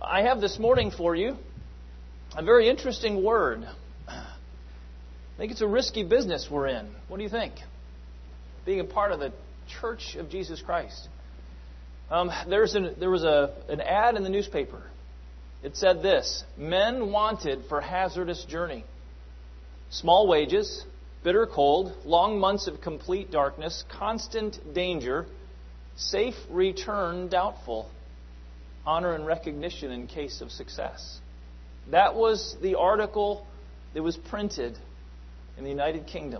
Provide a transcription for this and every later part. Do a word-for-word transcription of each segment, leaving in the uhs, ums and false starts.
I have this morning for you a very interesting word. I think it's a risky business we're in. What do you think? Being a part of the Church of Jesus Christ. Um, there's an, there was a, an ad in the newspaper. It said this: men wanted for hazardous journey. Small wages, bitter cold, long months of complete darkness, constant danger, safe return doubtful, honor and recognition in case of success. That was the article that was printed in the United Kingdom.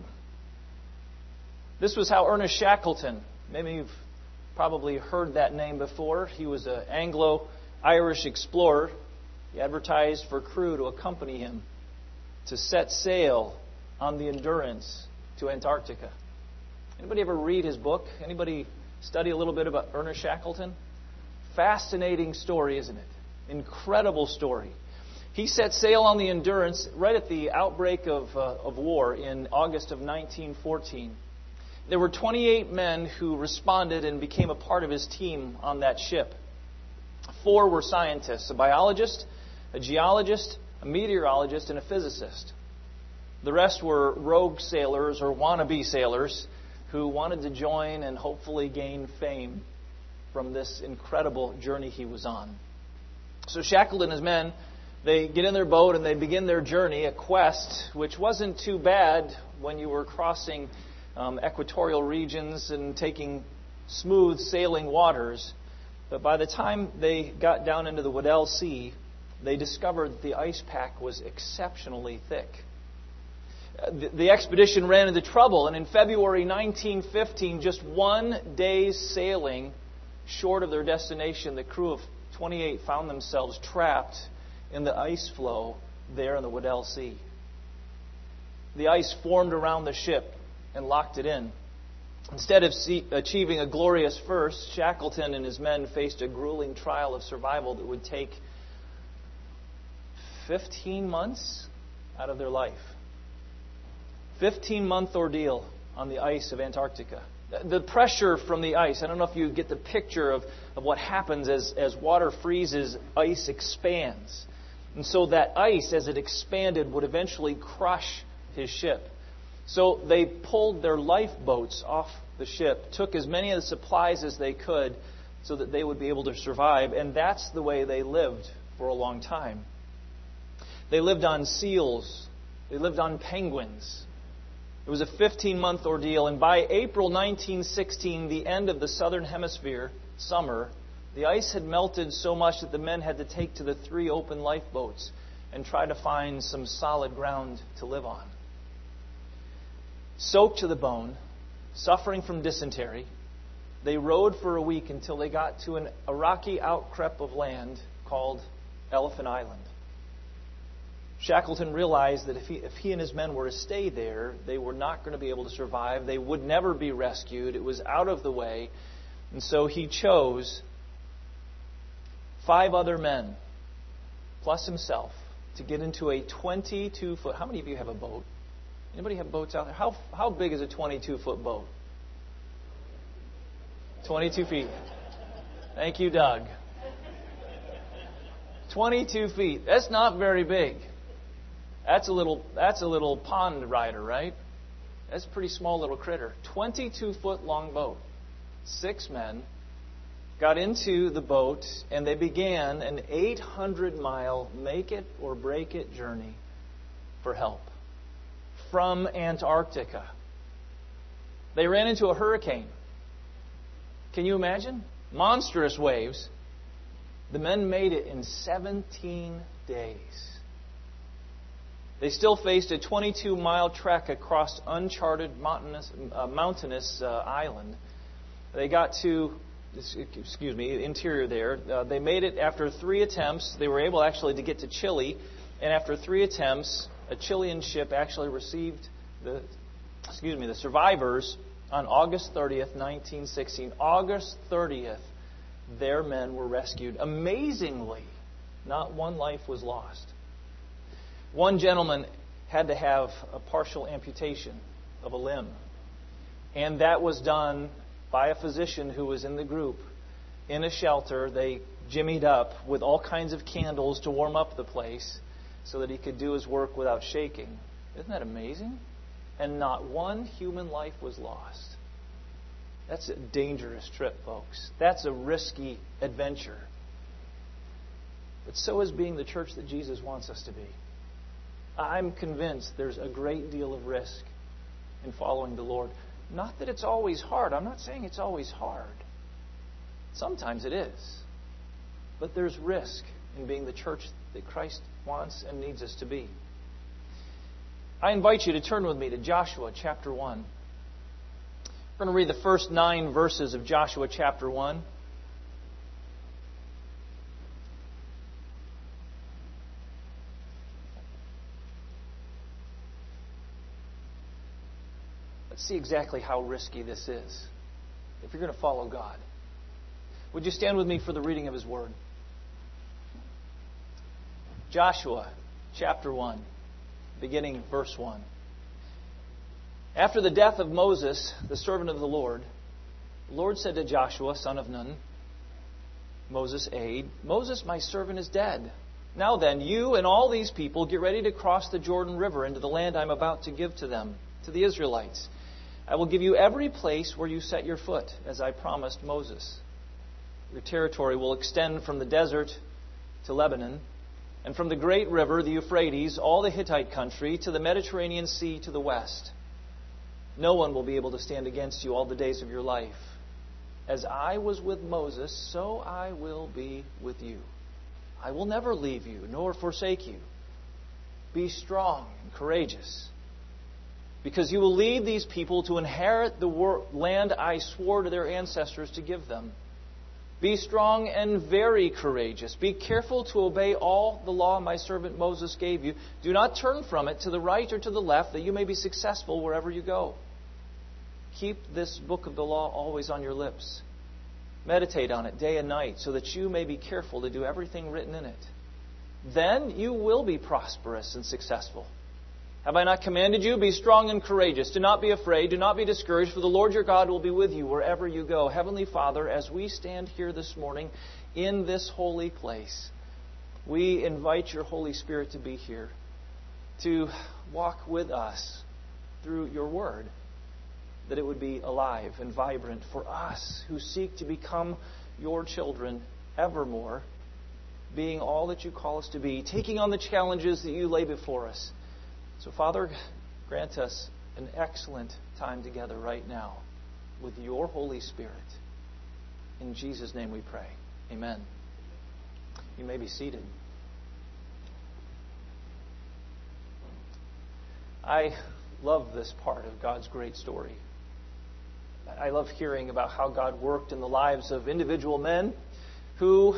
This was how Ernest Shackleton, maybe you've probably heard that name before. He was an Anglo-Irish explorer. He advertised for crew to accompany him to set sail on the Endurance to Antarctica. Anybody ever read his book? Anybody study a little bit about Ernest Shackleton? Fascinating story, isn't it? Incredible story. He set sail on the Endurance right at the outbreak of, uh, of war in August of nineteen fourteen. There were twenty-eight men who responded and became a part of his team on that ship. Four were scientists: a biologist, a geologist, a meteorologist, and a physicist. The rest were rogue sailors or wannabe sailors who wanted to join and hopefully gain fame from this incredible journey he was on. So Shackleton and his men, they get in their boat and they begin their journey, a quest which wasn't too bad when you were crossing um, equatorial regions and taking smooth sailing waters. But by the time they got down into the Weddell Sea, they discovered that the ice pack was exceptionally thick. The, the expedition ran into trouble, and in February nineteen fifteen, just one day's sailing short of their destination, the crew of twenty-eight found themselves trapped in the ice floe there in the Weddell Sea. The ice formed around the ship and locked it in. Instead of see, achieving a glorious first, Shackleton and his men faced a grueling trial of survival that would take fifteen months out of their life. fifteen-month ordeal on the ice of Antarctica. The pressure from the ice, I don't know if you get the picture of, of what happens as, as water freezes, ice expands. And so that ice, as it expanded, would eventually crush his ship. So they pulled their lifeboats off the ship, took as many of the supplies as they could so that they would be able to survive. And that's the way they lived for a long time. They lived on seals. They lived on penguins. It was a fifteen-month ordeal, and by April nineteen sixteen, the end of the southern hemisphere summer, the ice had melted so much that the men had to take to the three open lifeboats and try to find some solid ground to live on. Soaked to the bone, suffering from dysentery, they rowed for a week until they got to an, a rocky outcrop of land called Elephant Island. Shackleton realized that if he, if he and his men were to stay there, they were not going to be able to survive. They would never be rescued. It was out of the way. And so he chose five other men, plus himself, to get into a twenty-two foot... How many of you have a boat? Anybody have boats out there? How, how big is a twenty-two foot boat? twenty-two feet. Thank you, Doug. twenty-two feet. That's not very big. That's a little that's a little pond rider, right? That's a pretty small little critter. twenty-two foot long boat. Six men got into the boat and they began an eight hundred mile make it or break it journey for help from Antarctica. They ran into a hurricane. Can you imagine? Monstrous waves. The men made it in seventeen days. They still faced a twenty-two mile trek across uncharted mountainous, uh, mountainous uh, island. They got to, excuse me, interior there. Uh, they made it after three attempts. They were able actually to get to Chile, and after three attempts, a Chilean ship actually received the, excuse me, the survivors on August thirtieth, nineteen sixteen. August thirtieth, their men were rescued. Amazingly, not one life was lost. One gentleman had to have a partial amputation of a limb. And that was done by a physician who was in the group in a shelter. They jimmied up with all kinds of candles to warm up the place so that he could do his work without shaking. Isn't that amazing? And not one human life was lost. That's a dangerous trip, folks. That's a risky adventure. But so is being the church that Jesus wants us to be. I'm convinced there's a great deal of risk in following the Lord. Not that it's always hard. I'm not saying it's always hard. Sometimes it is. But there's risk in being the church that Christ wants and needs us to be. I invite you to turn with me to Joshua chapter one. We're going to read the first nine verses of Joshua chapter one. Let's see exactly how risky this is if you're going to follow God. Would you stand with me for the reading of His Word? Joshua chapter one, beginning verse one. After the death of Moses, the servant of the Lord, the Lord said to Joshua, son of Nun, Moses' aide, Moses, my servant, is dead. Now then, you and all these people get ready to cross the Jordan River into the land I'm about to give to them, to the Israelites. I will give you every place where you set your foot, as I promised Moses. Your territory will extend from the desert to Lebanon, and from the great river, the Euphrates, all the Hittite country, to the Mediterranean Sea to the west. No one will be able to stand against you all the days of your life. As I was with Moses, so I will be with you. I will never leave you, nor forsake you. Be strong and courageous, because you will lead these people to inherit the land I swore to their ancestors to give them. Be strong and very courageous. Be careful to obey all the law my servant Moses gave you. Do not turn from it to the right or to the left, that you may be successful wherever you go. Keep this book of the law always on your lips. Meditate on it day and night, so that you may be careful to do everything written in it. Then you will be prosperous and successful. Have I not commanded you? Be strong and courageous. Do not be afraid. Do not be discouraged, for the Lord your God will be with you wherever you go. Heavenly Father, as we stand here this morning in this holy place, we invite your Holy Spirit to be here, to walk with us through your word, that it would be alive and vibrant for us who seek to become your children evermore, being all that you call us to be, taking on the challenges that you lay before us. So, Father, grant us an excellent time together right now with your Holy Spirit. In Jesus' name we pray. Amen. You may be seated. I love this part of God's great story. I love hearing about how God worked in the lives of individual men who,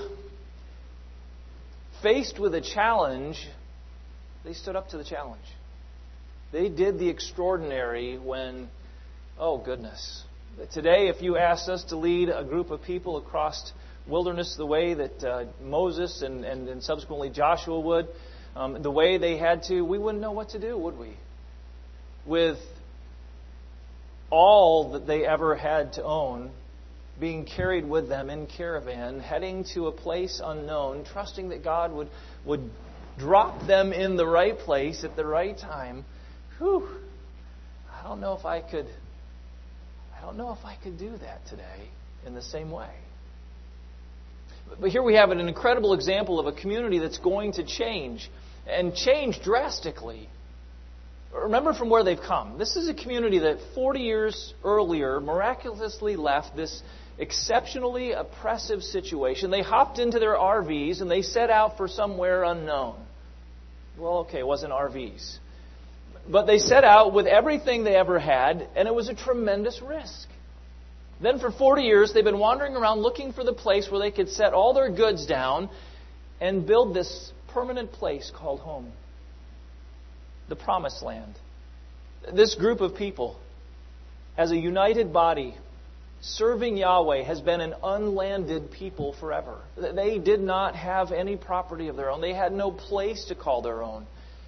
faced with a challenge, they stood up to the challenge. They did the extraordinary when, oh goodness. Today, if you asked us to lead a group of people across wilderness the way that uh, Moses and, and, and subsequently Joshua would, um, the way they had to, we wouldn't know what to do, would we? With all that they ever had to own being carried with them in caravan, heading to a place unknown, trusting that God would, would drop them in the right place at the right time. Whew, I don't know if I could I don't know if I could do that today in the same way. But here we have an incredible example of a community that's going to change, and change drastically. Remember from where they've come. This is a community that forty years earlier miraculously left this exceptionally oppressive situation. They hopped into their R Vs and they set out for somewhere unknown. Well, okay, it wasn't R Vs. But they set out with everything they ever had, and it was a tremendous risk. Then for forty years, they've been wandering around looking for the place where they could set all their goods down and build this permanent place called home. The Promised Land. This group of people, as a united body, serving Yahweh, has been an unlanded people forever. They did not have any property of their own. They had no place to call their own.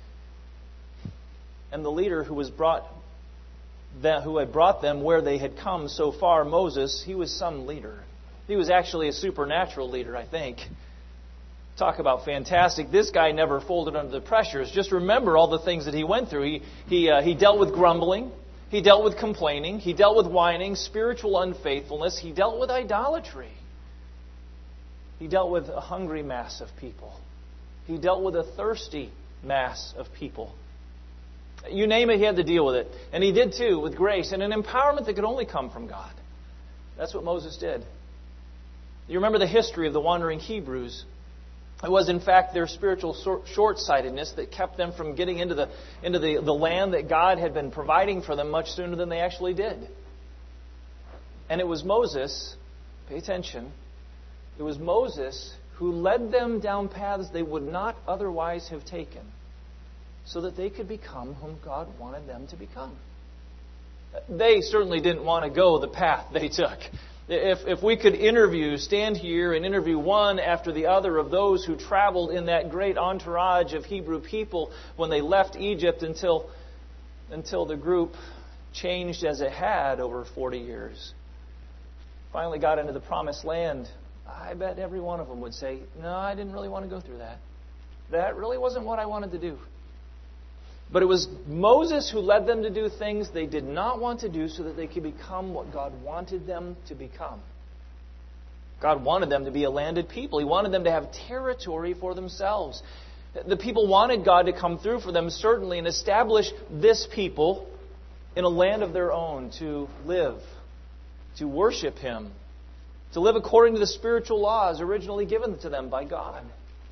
And the leader who was brought them, who had brought them where they had come so far, Moses, he was some leader. He was actually a supernatural leader, I think. Talk about fantastic. This guy never folded under the pressures. Just remember all the things that he went through. He, he, uh, he dealt with grumbling. He dealt with complaining. He dealt with whining, spiritual unfaithfulness. He dealt with idolatry. He dealt with a hungry mass of people. He dealt with a thirsty mass of people. You name it, he had to deal with it. And he did too, with grace and an empowerment that could only come from God. That's what Moses did. You remember the history of the wandering Hebrews. It was, in fact, their spiritual short-sightedness that kept them from getting into the into the, the land that God had been providing for them much sooner than they actually did. And it was Moses, pay attention, it was Moses who led them down paths they would not otherwise have taken so that they could become whom God wanted them to become. They certainly didn't want to go the path they took. If, if we could interview, stand here and interview one after the other of those who traveled in that great entourage of Hebrew people when they left Egypt until, until the group changed as it had over forty years, finally got into the promised land, I bet every one of them would say, no, I didn't really want to go through that. That really wasn't what I wanted to do. But it was Moses who led them to do things they did not want to do so that they could become what God wanted them to become. God wanted them to be a landed people. He wanted them to have territory for themselves. The people wanted God to come through for them, certainly, and establish this people in a land of their own to live, to worship Him, to live according to the spiritual laws originally given to them by God.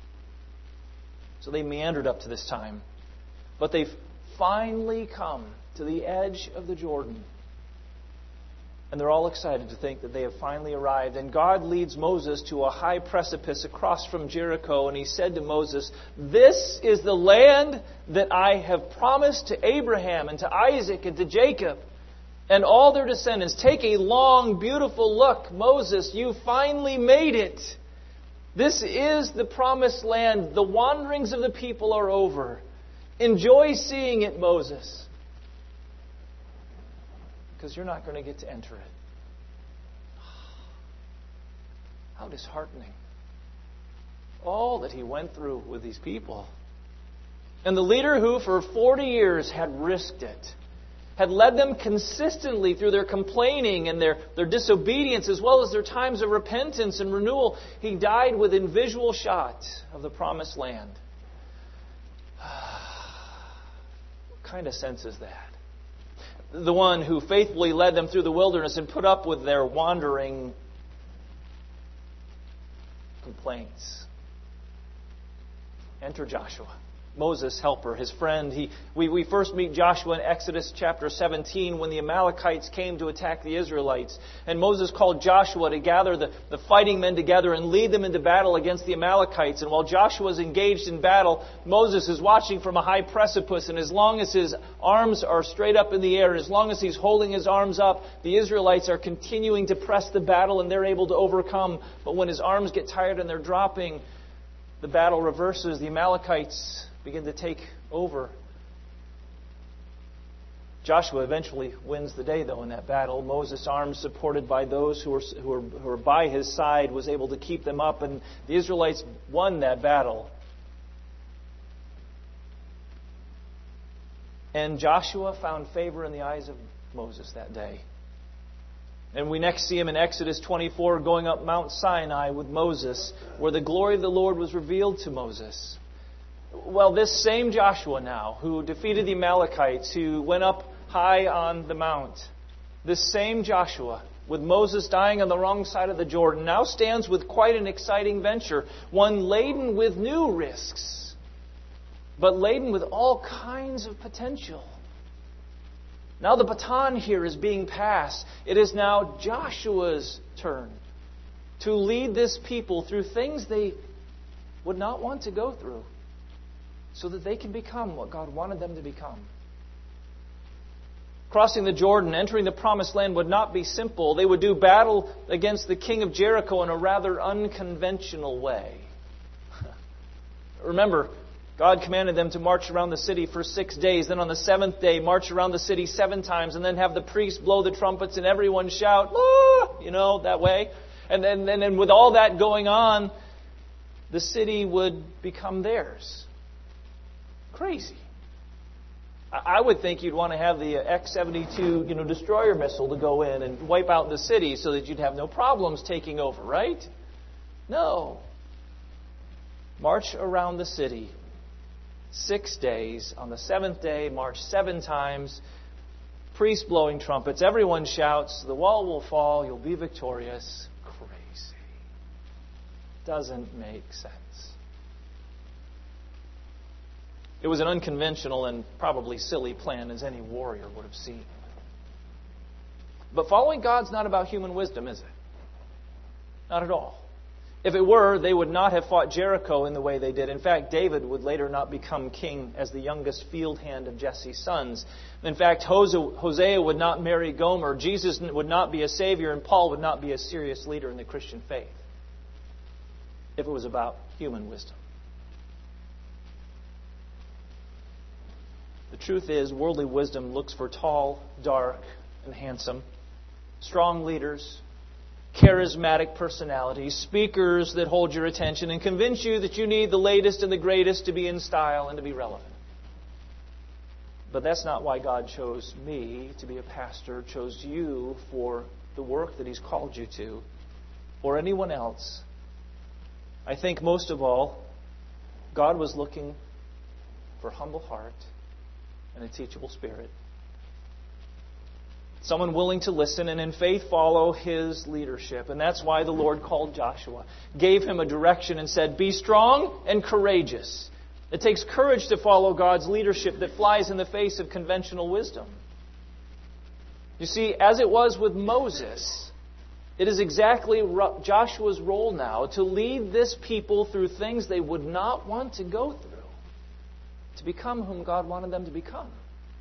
So they meandered up to this time. But they've finally come to the edge of the Jordan. And they're all excited to think that they have finally arrived. And God leads Moses to a high precipice across from Jericho. And He said to Moses, "This is the land that I have promised to Abraham and to Isaac and to Jacob and all their descendants. Take a long, beautiful look. Moses, you finally made it. This is the promised land. The wanderings of the people are over. Enjoy seeing it, Moses. Because you're not going to get to enter it." How disheartening. All that he went through with these people. And the leader who for forty years had risked it, had led them consistently through their complaining and their, their disobedience as well as their times of repentance and renewal, he died within visual shot of the promised land. What kind of sense is that? The one who faithfully led them through the wilderness and put up with their wandering complaints. Enter Joshua, Moses' helper, his friend. He, we, we first meet Joshua in Exodus chapter seventeen when the Amalekites came to attack the Israelites. And Moses called Joshua to gather the, the fighting men together and lead them into battle against the Amalekites. And while Joshua is engaged in battle, Moses is watching from a high precipice. And as long as his arms are straight up in the air, and as long as he's holding his arms up, the Israelites are continuing to press the battle and they're able to overcome. But when his arms get tired and they're dropping, the battle reverses. The Amalekites begin to take over. Joshua eventually wins the day, though, in that battle. Moses' arms, supported by those who were, who were, who were by his side, was able to keep them up, and the Israelites won that battle. And Joshua found favor in the eyes of Moses that day. And we next see him in Exodus twenty-four going up Mount Sinai with Moses, where the glory of the Lord was revealed to Moses. Well, this same Joshua now, who defeated the Amalekites, who went up high on the mount, this same Joshua, with Moses dying on the wrong side of the Jordan, now stands with quite an exciting venture, one laden with new risks, but laden with all kinds of potential. Now the baton here is being passed. It is now Joshua's turn to lead this people through things they would not want to go through, so that they can become what God wanted them to become. Crossing the Jordan, entering the promised land would not be simple. They would do battle against the king of Jericho in a rather unconventional way. Remember, God commanded them to march around the city for six days. Then on the seventh day, march around the city seven times. And then have the priests blow the trumpets and everyone shout, "Ah!" You know, that way. And then, and then with all that going on, the city would become theirs. Crazy. I would think you'd want to have the X seventy-two, you know, destroyer missile to go in and wipe out the city so that you'd have no problems taking over, right? No. March around the city six days. On the seventh day, march seven times. Priests blowing trumpets. Everyone shouts. The wall will fall. You'll be victorious. Crazy. Doesn't make sense. It was an unconventional and probably silly plan, as any warrior would have seen. But following God's not about human wisdom, is it? Not at all. If it were, they would not have fought Jericho in the way they did. In fact, David would later not become king as the youngest field hand of Jesse's sons. In fact, Hosea would not marry Gomer. Jesus would not be a savior, and Paul would not be a serious leader in the Christian faith if it was about human wisdom. The truth is, worldly wisdom looks for tall, dark, and handsome, strong leaders, charismatic personalities, speakers that hold your attention and convince you that you need the latest and the greatest to be in style and to be relevant. But that's not why God chose me to be a pastor, chose you for the work that He's called you to, or anyone else. I think most of all, God was looking for humble heart and a teachable spirit. Someone willing to listen and in faith follow His leadership. And that's why the Lord called Joshua, gave him a direction and said, be strong and courageous. It takes courage to follow God's leadership that flies in the face of conventional wisdom. You see, as it was with Moses, it is exactly Joshua's role now to lead this people through things they would not want to go through, to become whom God wanted them to become.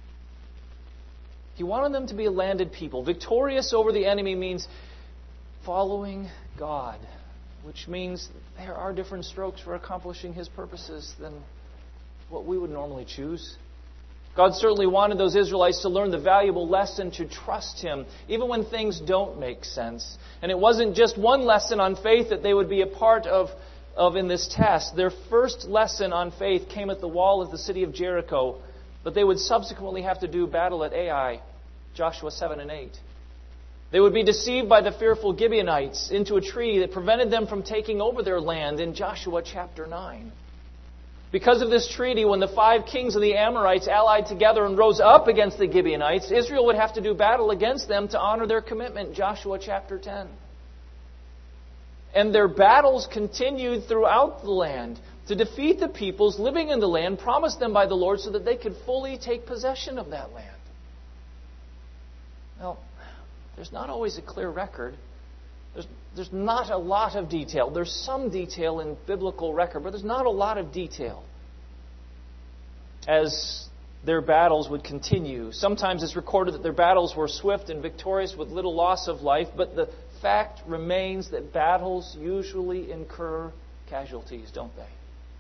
He wanted them to be a landed people. Victorious over the enemy means following God, which means there are different strokes for accomplishing His purposes than what we would normally choose. God certainly wanted those Israelites to learn the valuable lesson to trust Him, even when things don't make sense. And it wasn't just one lesson on faith that they would be a part of of in this test. Their first lesson on faith came at the wall of the city of Jericho, but they would subsequently have to do battle at Ai, Joshua seven and eight. They would be deceived by the fearful Gibeonites into a treaty that prevented them from taking over their land in Joshua chapter nine. Because of this treaty, when the five kings of the Amorites allied together and rose up against the Gibeonites, Israel would have to do battle against them to honor their commitment, Joshua chapter ten. And their battles continued throughout the land to defeat the peoples living in the land promised them by the Lord so that they could fully take possession of that land. Now, there's not always a clear record. There's, there's not a lot of detail. There's some detail in biblical record, but there's not a lot of detail as their battles would continue. Sometimes it's recorded that their battles were swift and victorious with little loss of life, but the fact remains that battles usually incur casualties, don't they?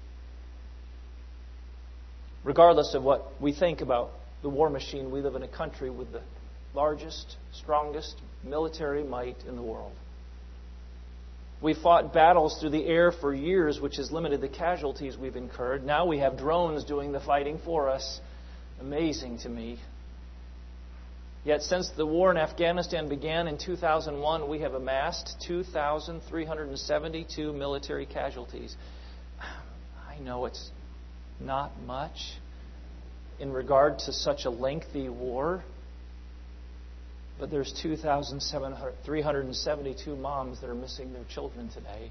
Regardless of what we think about the war machine, we live in a country with the largest, strongest military might in the world. We fought battles through the air for years, which has limited the casualties we've incurred. Now we have drones doing the fighting for us. Amazing to me. Yet since the war in Afghanistan began in two thousand one, we have amassed two thousand three hundred seventy-two military casualties. I know it's not much in regard to such a lengthy war, but there's two thousand three hundred seventy-two moms that are missing their children today.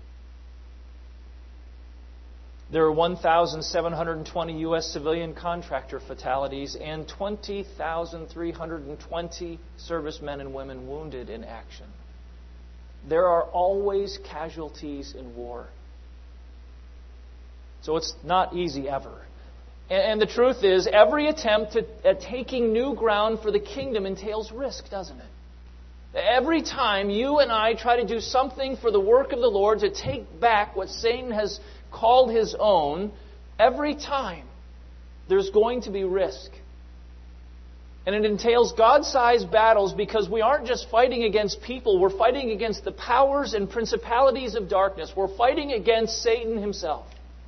There are one thousand seven hundred twenty U S civilian contractor fatalities and twenty thousand three hundred twenty servicemen and women wounded in action. There are always casualties in war. So it's not easy ever. And the truth is, every attempt to, at taking new ground for the kingdom entails risk, doesn't it? Every time you and I try to do something for the work of the Lord, to take back what Satan has called his own, every time there's going to be risk. And it entails God-sized battles because we aren't just fighting against people. We're fighting against the powers and principalities of darkness. We're fighting against Satan himself.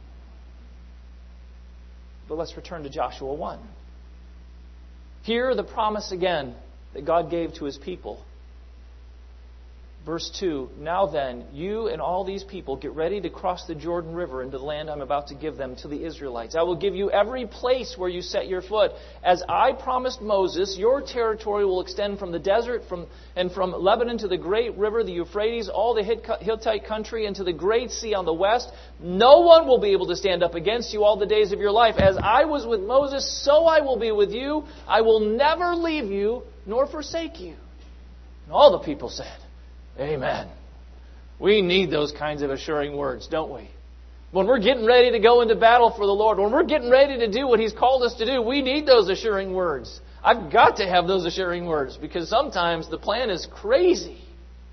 But let's return to Joshua one. Hear the promise again that God gave to His people. Verse two, now then, you and all these people get ready to cross the Jordan River into the land I'm about to give them to the Israelites. I will give you every place where you set your foot. As I promised Moses, your territory will extend from the desert from, and from Lebanon to the great river, the Euphrates, all the Hittite country, and to the great sea on the west. No one will be able to stand up against you all the days of your life. As I was with Moses, so I will be with you. I will never leave you nor forsake you. And all the people said, Amen. We need those kinds of assuring words, don't we? When we're getting ready to go into battle for the Lord, when we're getting ready to do what He's called us to do, we need those assuring words. I've got to have those assuring words because sometimes the plan is crazy.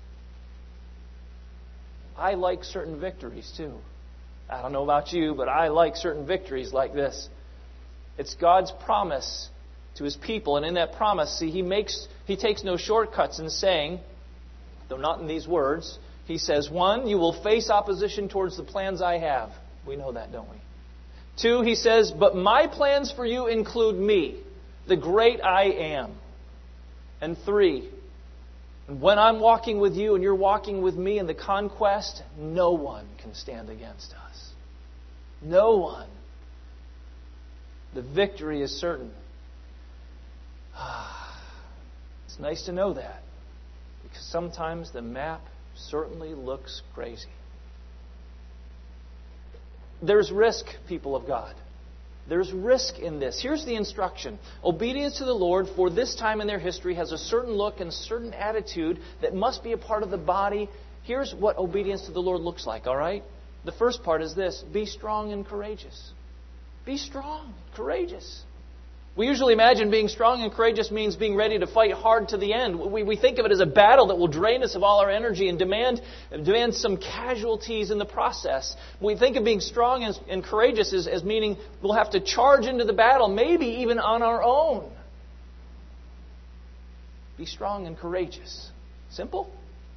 I like certain victories too. I don't know about you, but I like certain victories like this. It's God's promise to His people, and in that promise, see, He makes He takes no shortcuts in saying, though not in these words, He says, one, you will face opposition towards the plans I have. We know that, don't we? Two, He says, but my plans for you include me, the great I am. And three, when I'm walking with you and you're walking with me in the conquest, no one can stand against us. No one. The victory is certain. It's nice to know that. Because sometimes the map certainly looks crazy. There's risk, people of God. There's risk in this. Here's the instruction. Obedience to the Lord for this time in their history has a certain look and certain attitude that must be a part of the body. Here's what obedience to the Lord looks like, all right? The first part is this. Be strong and courageous. Be strong, courageous. We usually imagine being strong and courageous means being ready to fight hard to the end. We, we think of it as a battle that will drain us of all our energy and demand, demand some casualties in the process. We think of being strong and, and courageous as, as meaning we'll have to charge into the battle, maybe even on our own. Be strong and courageous. Simple.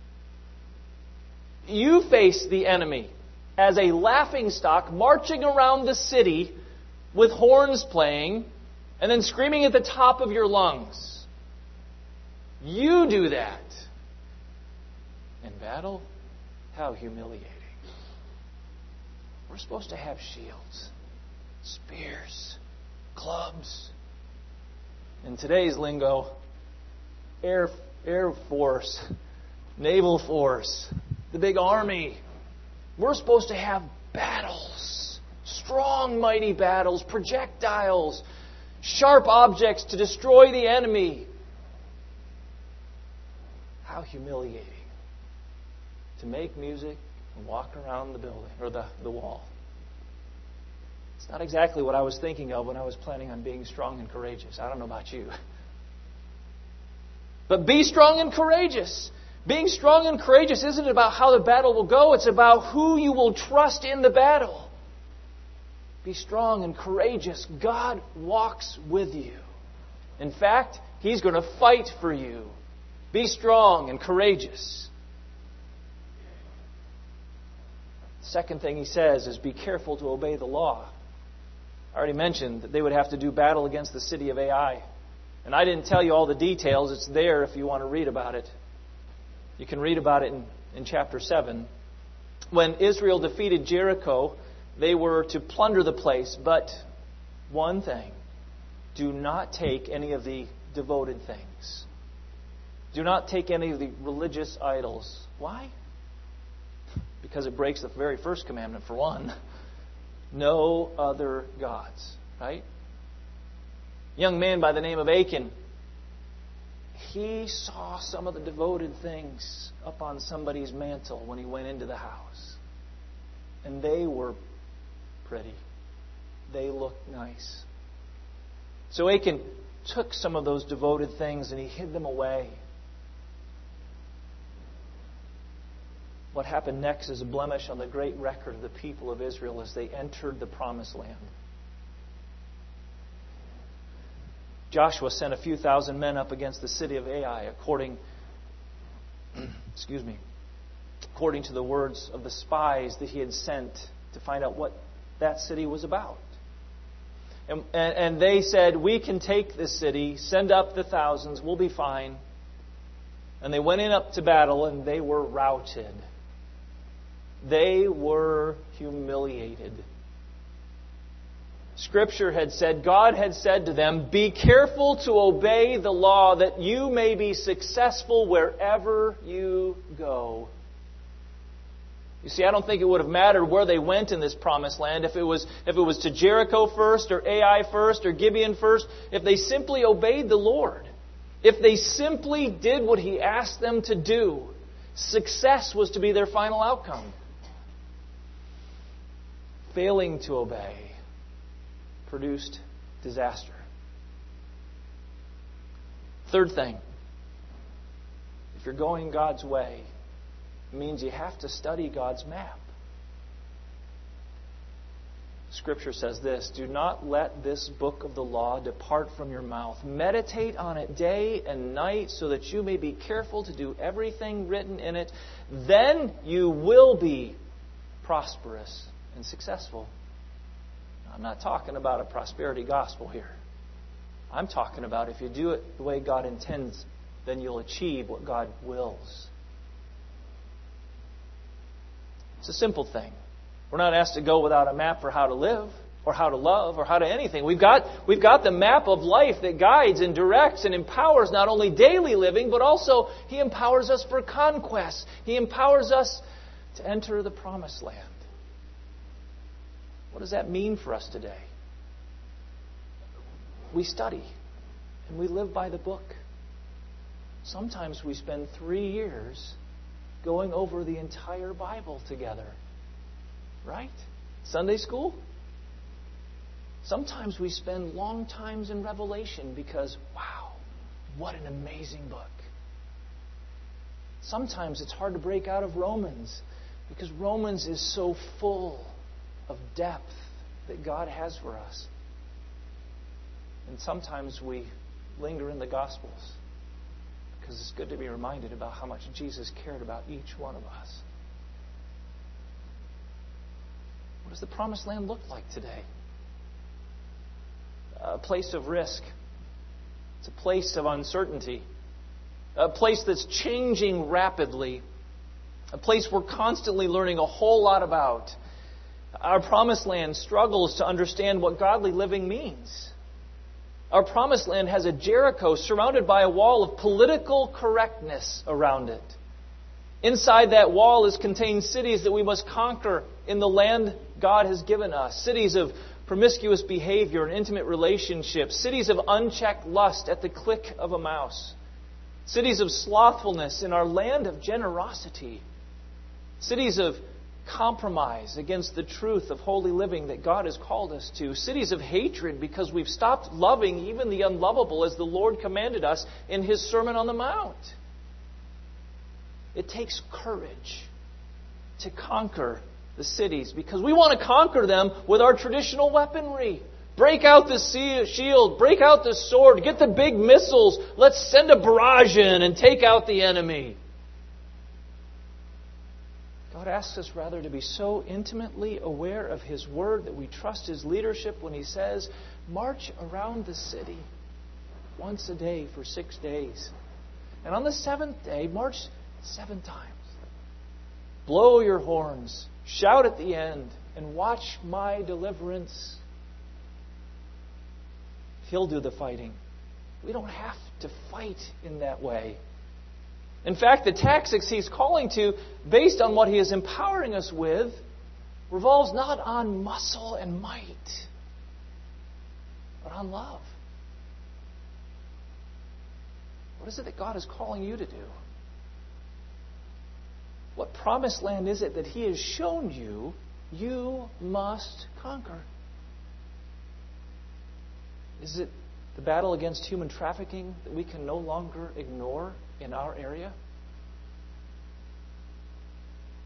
You face the enemy as a laughingstock marching around the city with horns playing, and then screaming at the top of your lungs. You do that. In battle, how humiliating. We're supposed to have shields, spears, clubs. In today's lingo, air, air force, naval force, the big army. We're supposed to have battles. Strong, mighty battles, projectiles, sharp objects to destroy the enemy. How humiliating to make music and walk around the building or the, the wall. It's not exactly what I was thinking of when I was planning on being strong and courageous. I don't know about you. But be strong and courageous. Being strong and courageous isn't about how the battle will go. It's about who you will trust in the battle. Be strong and courageous. God walks with you. In fact, He's going to fight for you. Be strong and courageous. The second thing He says is be careful to obey the law. I already mentioned that they would have to do battle against the city of Ai. And I didn't tell you all the details. It's there if you want to read about it. You can read about it in, in chapter seven. When Israel defeated Jericho, they were to plunder the place, but one thing, do not take any of the devoted things. Do not take any of the religious idols. Why? Because it breaks the very first commandment, for one. No other gods, right? A young man by the name of Achan, he saw some of the devoted things up on somebody's mantle when he went into the house. And they were pretty. They looked nice. So Achan took some of those devoted things and he hid them away. What happened next is a blemish on the great record of the people of Israel as they entered the Promised Land. Joshua sent a few thousand men up against the city of Ai, according, excuse me, according to the words of the spies that he had sent to find out what that city was about. And, and, and they said, we can take this city, send up the thousands, we'll be fine. And they went in up to battle and they were routed. They were humiliated. Scripture had said, God had said to them, be careful to obey the law that you may be successful wherever you go. You see, I don't think it would have mattered where they went in this promised land, if it was if it was to Jericho first, or Ai first, or Gibeon first, if they simply obeyed the Lord, if they simply did what He asked them to do, success was to be their final outcome. Failing to obey produced disaster. Third thing, if you're going God's way, it means you have to study God's map. Scripture says this, do not let this book of the law depart from your mouth. Meditate on it day and night so that you may be careful to do everything written in it. Then you will be prosperous and successful. I'm not talking about a prosperity gospel here. I'm talking about if you do it the way God intends, then you'll achieve what God wills. It's a simple thing. We're not asked to go without a map for how to live, or how to love, or how to anything. We've got, we've got the map of life that guides and directs and empowers not only daily living, but also He empowers us for conquest. He empowers us to enter the promised land. What does that mean for us today? We study and we live by the book. Sometimes we spend three years going over the entire Bible together. Right? Sunday school? Sometimes we spend long times in Revelation because, wow, what an amazing book. Sometimes it's hard to break out of Romans because Romans is so full of depth that God has for us. And sometimes we linger in the Gospels because it's good to be reminded about how much Jesus cared about each one of us. What does the promised land look like today? A place of risk. It's a place of uncertainty. A place that's changing rapidly. A place we're constantly learning a whole lot about. Our promised land struggles to understand what godly living means. Our promised land has a Jericho surrounded by a wall of political correctness around it. Inside that wall is contained cities that we must conquer in the land God has given us. Cities of promiscuous behavior and intimate relationships. Cities of unchecked lust at the click of a mouse. Cities of slothfulness in our land of generosity. Cities of compromise against the truth of holy living that God has called us to. Cities of hatred because we've stopped loving even the unlovable as the Lord commanded us in His Sermon on the Mount. It takes courage to conquer the cities because we want to conquer them with our traditional weaponry. Break out the shield, break out the sword, get the big missiles. Let's send a barrage in and take out the enemy. God asks us rather to be so intimately aware of His Word that we trust His leadership when He says, march around the city once a day for six days. And on the seventh day, march seven times. Blow your horns, shout at the end, and watch my deliverance. He'll do the fighting. We don't have to fight in that way. In fact, the tactics He's calling to, based on what He is empowering us with, revolves not on muscle and might, but on love. What is it that God is calling you to do? What promised land is it that He has shown you you must conquer? Is it the battle against human trafficking that we can no longer ignore in our area?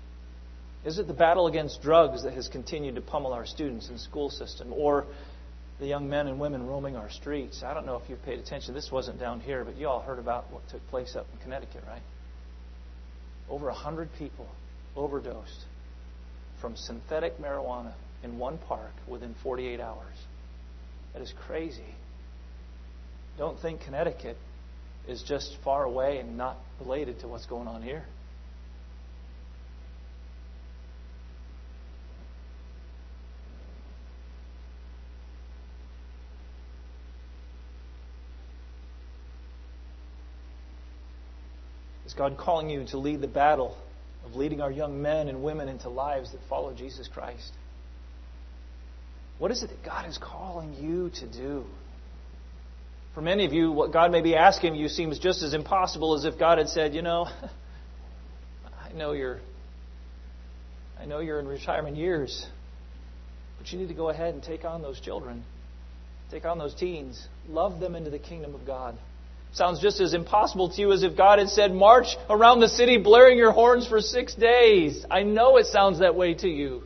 Is it the battle against drugs that has continued to pummel our students and school system? Or the young men and women roaming our streets. I don't know if you've paid attention. This wasn't down here, but you all heard about what took place up in Connecticut, right? Over a hundred people overdosed from synthetic marijuana in one park within forty-eight hours. That is crazy. Don't think Connecticut is just far away and not related to what's going on here. Is God calling you to lead the battle of leading our young men and women into lives that follow Jesus Christ? What is it that God is calling you to do? For many of you, what God may be asking you seems just as impossible as if God had said, you know, I know you're I know you're in retirement years, but you need to go ahead and take on those children. Take on those teens. Love them into the kingdom of God. Sounds just as impossible to you as if God had said, march around the city blaring your horns for six days. I know it sounds that way to you.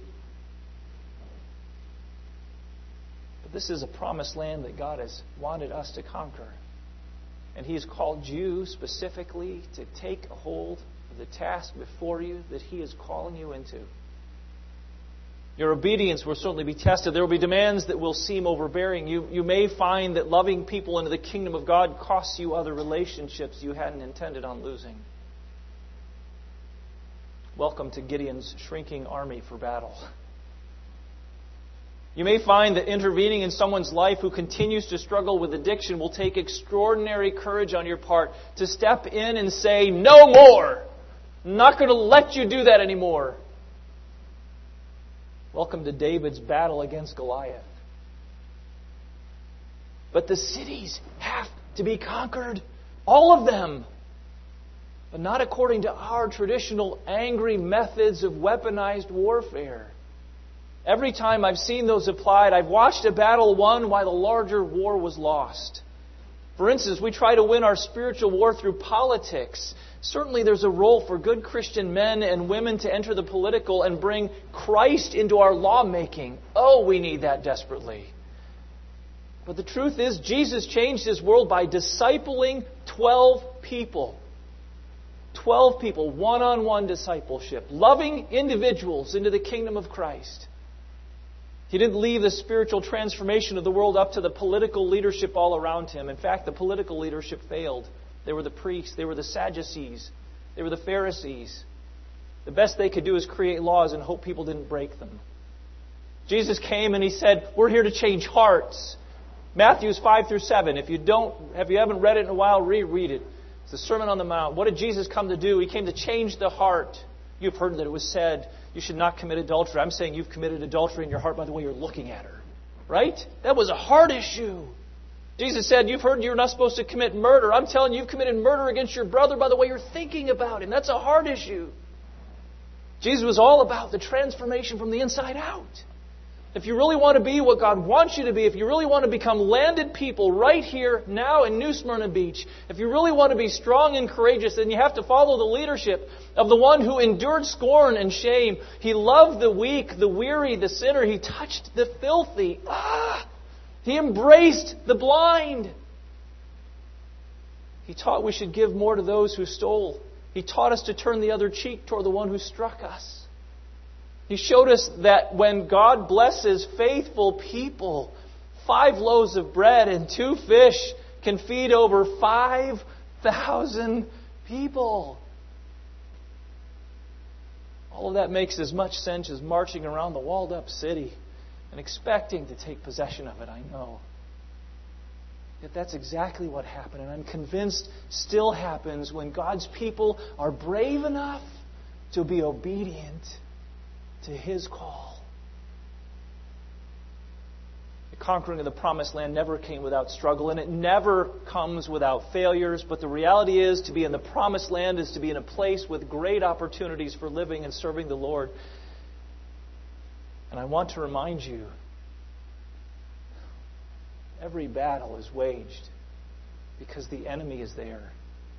But this is a promised land that God has wanted us to conquer. And He has called you specifically to take a hold of the task before you that He is calling you into. Your obedience will certainly be tested. There will be demands that will seem overbearing. You, you may find that loving people into the kingdom of God costs you other relationships you hadn't intended on losing. Welcome to Gideon's shrinking army for battle. You may find that intervening in someone's life who continues to struggle with addiction will take extraordinary courage on your part to step in and say, no more! I'm not going to let you do that anymore. Welcome to David's battle against Goliath. But the cities have to be conquered. All of them. But not according to our traditional angry methods of weaponized warfare. Every time I've seen those applied, I've watched a battle won while the larger war was lost. For instance, we try to win our spiritual war through politics. Certainly there's a role for good Christian men and women to enter the political and bring Christ into our lawmaking. Oh, we need that desperately. But the truth is, Jesus changed His world by discipling twelve people. Twelve people, one-on-one discipleship. Loving individuals into the kingdom of Christ. He didn't leave the spiritual transformation of the world up to the political leadership all around Him. In fact, the political leadership failed. They were the priests. They were the Sadducees. They were the Pharisees. The best they could do is create laws and hope people didn't break them. Jesus came and He said, we're here to change hearts. Matthew five through seven. If you don't, if you haven't read it in a while, reread it. It's the Sermon on the Mount. What did Jesus come to do? He came to change the heart. You've heard that it was said, you should not commit adultery. I'm saying you've committed adultery in your heart by the way you're looking at her. Right? That was a heart issue. Jesus said, you've heard you're not supposed to commit murder. I'm telling you, you've committed murder against your brother by the way you're thinking about him. That's a heart issue. Jesus was all about the transformation from the inside out. If you really want to be what God wants you to be, if you really want to become landed people right here, now in New Smyrna Beach, if you really want to be strong and courageous, then you have to follow the leadership of the one who endured scorn and shame. He loved the weak, the weary, the sinner. He touched the filthy. Ah! He embraced the blind. He taught we should give more to those who stole. He taught us to turn the other cheek toward the one who struck us. He showed us that when God blesses faithful people, five loaves of bread and two fish can feed over five thousand people. All of that makes as much sense as marching around the walled up city and expecting to take possession of it, I know. Yet that's exactly what happened, and I'm convinced still happens when God's people are brave enough to be obedient to His call. The conquering of the promised land never came without struggle, and it never comes without failures. But the reality is, to be in the promised land is to be in a place with great opportunities for living and serving the Lord. And I want to remind you, every battle is waged because the enemy is there.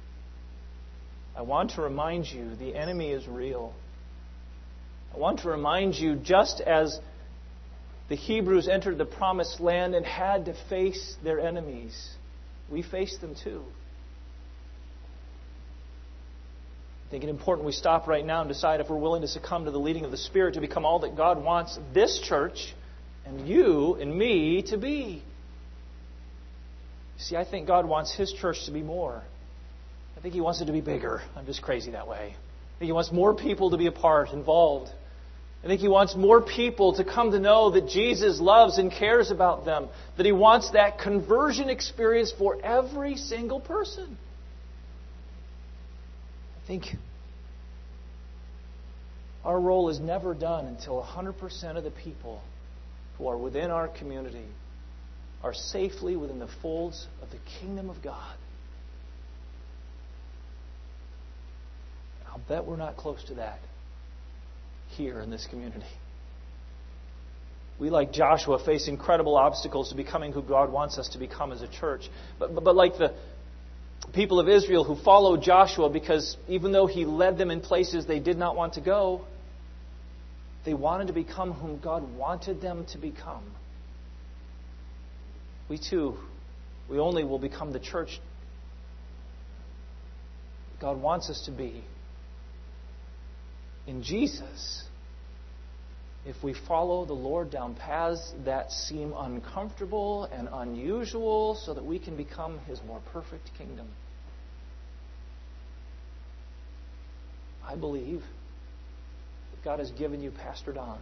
I want to remind you, the enemy is real. I want to remind you, just as The Hebrews entered the promised land and had to face their enemies. We face them too. I think it's important we stop right now and decide if we're willing to succumb to the leading of the Spirit to become all that God wants this church and you and me to be. See, I think God wants His church to be more. I think He wants it to be bigger. I'm just crazy that way. I think He wants more people to be a part, involved. I think He wants more people to come to know that Jesus loves and cares about them. That He wants that conversion experience for every single person. I think our role is never done until one hundred percent of the people who are within our community are safely within the folds of the kingdom of God. I'll bet we're not close to that here in this community. We, like Joshua, face incredible obstacles to becoming who God wants us to become as a church. But, but, but like the people of Israel who followed Joshua, because even though he led them in places they did not want to go, they wanted to become whom God wanted them to become. We too, we only will become the church God wants us to be in Jesus if we follow the Lord down paths that seem uncomfortable and unusual so that we can become His more perfect kingdom. I believe that God has given you Pastor Don.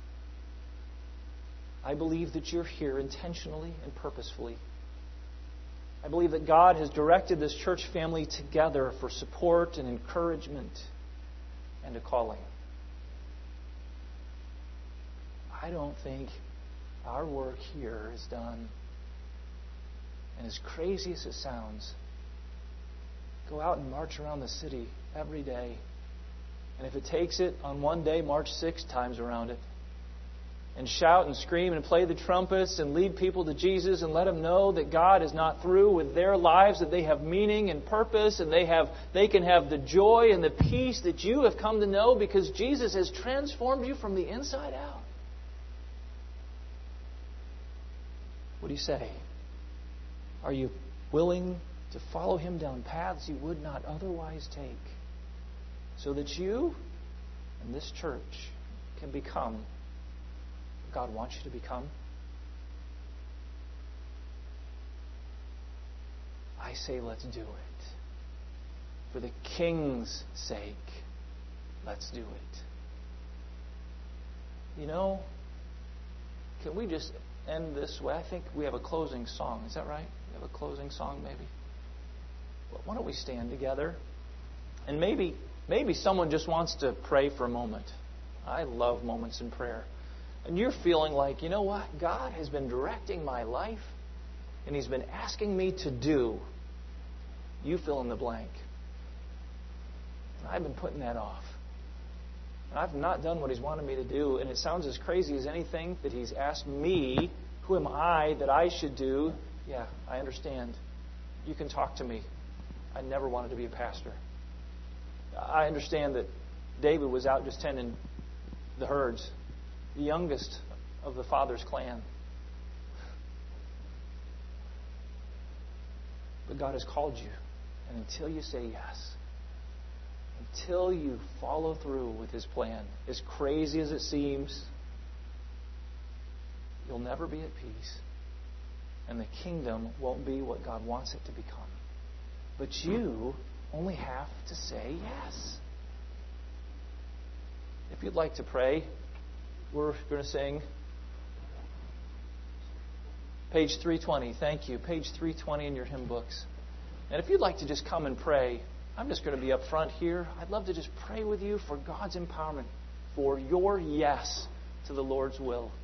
I believe that you're here intentionally and purposefully. I believe that God has directed this church family together for support and encouragement and a calling. I don't think our work here is done. And as crazy as it sounds, go out and march around the city every day. And if it takes it on one day, march six times around it. And shout and scream and play the trumpets and lead people to Jesus and let them know that God is not through with their lives, that they have meaning and purpose, and they have they can have the joy and the peace that you have come to know because Jesus has transformed you from the inside out. What do you say? Are you willing to follow Him down paths you would not otherwise take so that you and this church can become God wants you to become? I say let's do it. For the King's sake, let's do it. You know, can we just end this way? I think we have a closing song. Is that right? We have a closing song maybe? Well, why don't we stand together? And maybe, maybe someone just wants to pray for a moment. I love moments in prayer. And you're feeling like, you know what? God has been directing my life, and He's been asking me to do. You fill in the blank. And I've been putting that off. And I've not done what He's wanted me to do, and it sounds as crazy as anything that He's asked me. Who am I that I should do? Yeah, I understand. You can talk to me. I never wanted to be a pastor. I understand that David was out just tending the herds. The youngest of the father's clan. But God has called you. And until you say yes, until you follow through with His plan, as crazy as it seems, you'll never be at peace. And the kingdom won't be what God wants it to become. But you only have to say yes. If you'd like to pray, we're going to sing page three twenty. Thank you. Page three twenty in your hymn books. And if you'd like to just come and pray, I'm just going to be up front here. I'd love to just pray with you for God's empowerment, for your yes to the Lord's will.